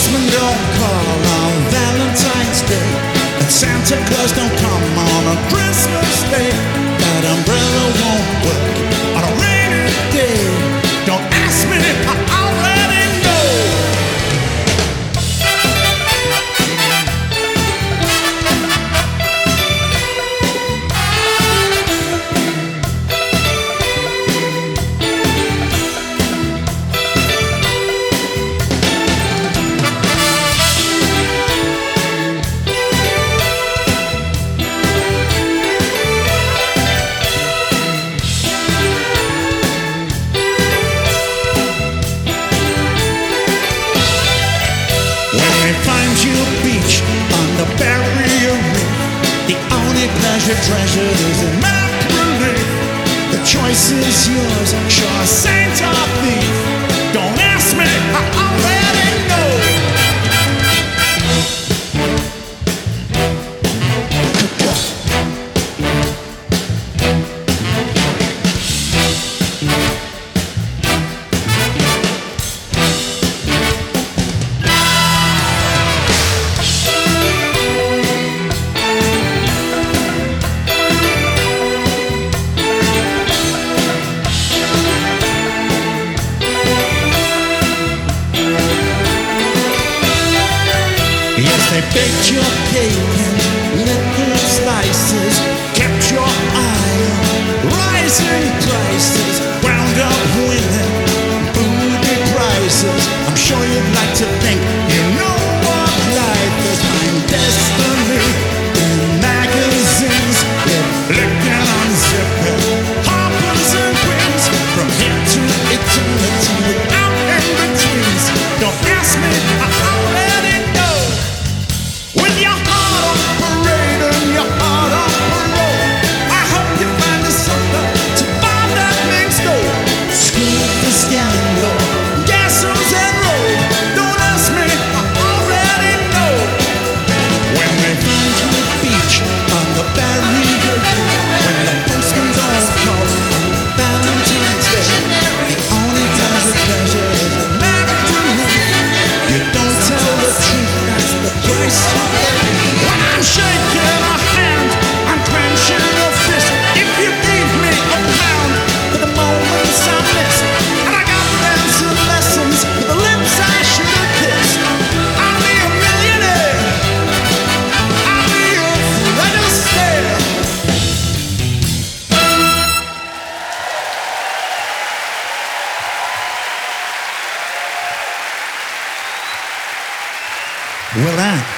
postman don't call on Valentine's Day, and Santa Claus don't come on Christmas Day. That umbrella won't work on a rainy day. Don't ask me, I already know. Find you a beach on the barrier reef. The only pleasure treasured is in make-believe. The choice is yours, sure saint or thief. Don't ask me, I already know. Yes, they baked your cake and liquor slices, kept your eye on rising prices, wound up winning booty prices. I'm sure you'd like to think you know what life is. My destiny in magazines, with licking on zipping, hoppers and queens, from here to eternity without in-betweens. Don't ask me, I already know. With your heart on parade and your heart on parole, I hope you find a sucker to buy that thing's gold. School for scandal, gasos and road. Don't ask me, I already know. When they find you at the beach on the barrier reef, when the postman's on call on Valentine's Day, the only time the pleasure is a make-believe. You don't tell the truth, that's the price you pay. When I'm shaking a hand, I'm clenching a fist. If you gave me a pound for the moments I missed, and I got them some lessons for the lips I should have kissed, I'll be a millionaire. I'll be a Fred Astaire. Well, that